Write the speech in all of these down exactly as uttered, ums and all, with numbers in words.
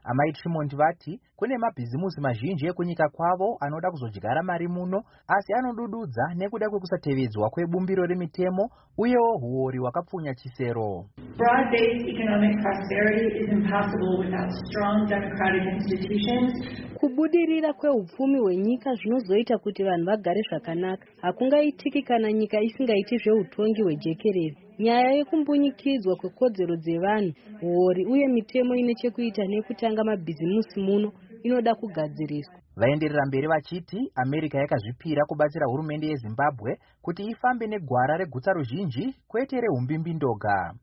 Amai Tremont vati kune mabhizimusi mazhinji ekunyika kwavo anoda kuzodyara mari muno, asi anodududza nekuda kwekusatevedzwa kwebumbiro remitemo uyewo huori hwakapfunya chisero. Broad-based economic prosperity is impossible without strong democratic institutions. Kubudirira kweupfumi hwenyika zvinozoita kuti vanhu vagare zvakanaka hakungaitiki kana nyika isingaiti zveutongi hwejekerere. Nyaya yekumbunyikidzwa kwekodzero dzevanhu, huori uye mitemo ine chekuita nekutanga mabhizimusi muno inoda kugadziriswa. Vaenderera mberi vachiti Amerika yakazvipira kubatsira hurumende yeZimbabwe kuti ifambe negwara regutsa ruzhinji kwete rehumbimbi ndoga.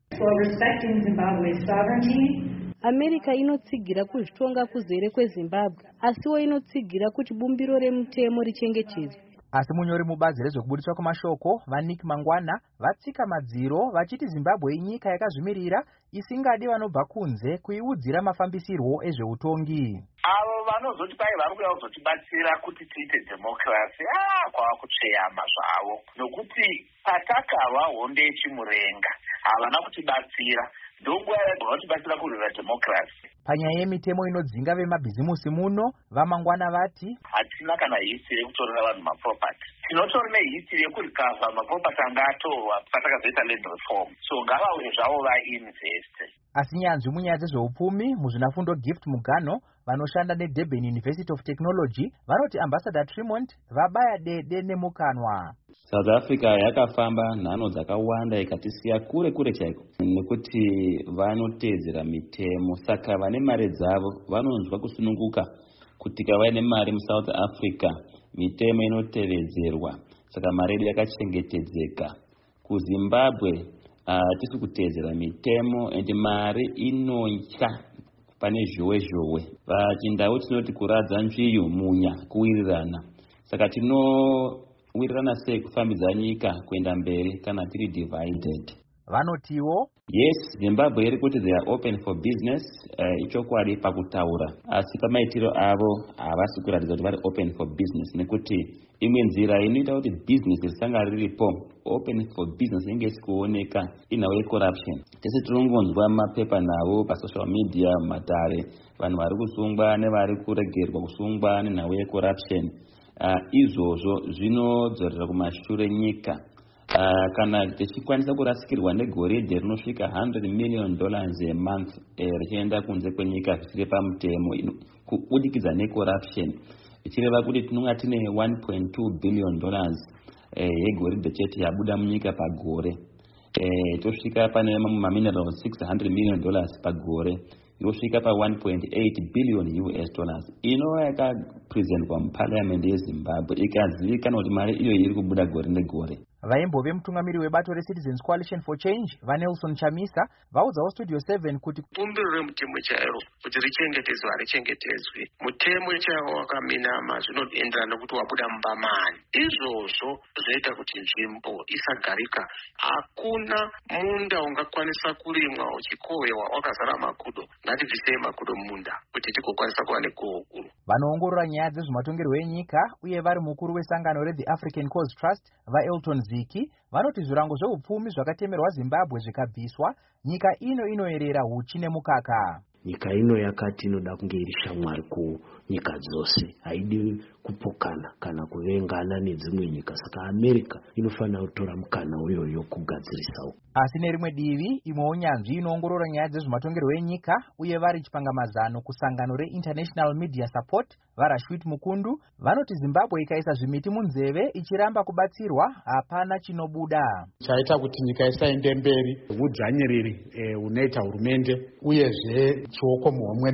Amerika inotsigira kuzvitonga kuzere kweZimbabwe, asiwo inotsigira kuti bumbiro remutemo richengetedzwe. Asi munyori mubazi rezvekubudiswa kwamashoko vaNick Mangwana vatsika madziro vachiti Zimbabwe inyika yakazvimirira isingadi vanobva kunze kuiudzira mafambisirwo ezveutongi. Avo vanozoti pai vari kuuya kuzotibatsira kuti tiite democracy ah kwava kutsveyama zvavo, nokuti patakava honde yechimurenga havana kutibatsira. Ndonguva yavanotibatsira kurwira democracy. Panyaya yemitemo inodzinga vemabhizimusi muno, vaMangwana vati hatina kana history yekutorera vanhu maproperty. Tinotori nehistory yekurikavha maproperty anga atorwa patakazoita land reform. So ngavauye zvavo vainvest. Asi nyanzvi munyaya dzezveupfumi muzvinafundo Gift Mugano vanoshanda neDurban University of Technology vanoti Ambassador Tremont vabaya dede nemukanwa. South Africa yakafamba nhano dzakawanda ikatisiya kure kure chaiko nekuti vanotedzera mitemo, saka vane mari dzavo vanonzwa kusununguka kuti kavaine mari muSouth Africa mitemo inotevedzerwa, saka mari yedu yakachengetedzeka. KuZimbabwe hatisi kutedzera mitemo ende mari inotya pane zhowe zhowe. Pachindau tinoti kuradza nzviyu munya kuwirirana, saka tinowirirana sei kufambidza nyika kuenda mberi kana tiri divided. Vanotiwo yes, Zimbabwe iri kuti they are open for business, uh, ichokwadi pakutaura, asi pamaitiro avo havasi kuratidza kuti vari open for business, nekuti imwe nzira inoita kuti business risanga riripo open for business inge isikuoneka inawo yecorruption. Tese tinongonzwa mapepa navo pasocial media matare vanhu vari kusungwa nevari kuregerwa kusungwa nenhau yecorruption. Uh, izvozvo zvinodzorera kumashure nyika. Uh, kana tichikwanisa kurasikirwa negoridhe rinosvika one hundred million dollars a month eh, richienda kunze kwenyika zvisiri pamutemo kubudikidza necorruption, ichireva kuti tinonga tine one point two billion dollars eh, yegoridhe chete yabuda munyika pagore. Eh, tosvika pane mamineral six hundred million dollars pagore, yosvika pa one point eight billion U S dollars. Inova yakapresentwa muparliament yeZimbabwe ikazivikanwa kuti mari iyo iri kubuda gore negore. Vaimbove mutungamiri webato reCitizens Coalition for Change vaNelson Chamisa vaudzawo Studio seven kuti bumbiro remutemo chairo kuti richengetedzwe harichengetedzwe. Mutemo chairo wakaminama zvinoenderana nokuti wabuda mubamani. Izvozvo zvoita kuti nzvimbo isagarika. Hakuna munda ungakwanisa kurimwa uchikohwewa wakazara makudo. Ngativhisei makudo mumunda kuti tigokwanisa kuva nekohwo guru. Vanoongorora nyaya dzezvematongerwo enyika uye vari mukuru wesangano reThe African Cause Trust vaElton Ziki vanoti zvirango zveupfumi zvakatemerwa Zimbabwe zvikabviswa, nyika ino inoerera huchi nemukaka. Nyika ino yakati inoda kunge iri shamwari kunyika dzose, haidi kupokana kana kuvengana nedzimwe nyika, saka Amerika inofanira kutora mukana uyoyo kugadzirisawo. Asi nerimwe divi imwewo nyanzvi inoongorora nyaya dzezvematongerwo enyika uye vari chipangamazano kusangano reInternational Media Support vaRashwit Mukundu vanoti Zimbabwe ikaisa zvimiti munzeve ichiramba kubatsirwa hapana chinobuda. Chaita kuti nyika isaende mberi udzvanyiriri eh, unoita hurumende uyezve chioko muhomwe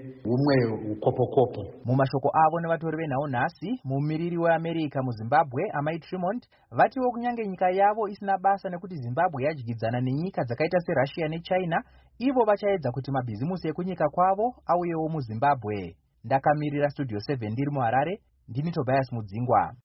neumwe ukopokopo. Mumashoko avo nevatori venhau nhasi, mumiriri weAmerika muZimbabwe Amai Tremont vatiwo kunyange nyika yavo isina basa nekuti Zimbabwe yadyidzana nenyika dzakaita seRussia neChina, ivo vachaedza kuti mabhizimusi ekunyika kwavo auyewo muZimbabwe. Ndakamirira Studio seven ndiri muHarare, ndini Tobias Mudzingwa.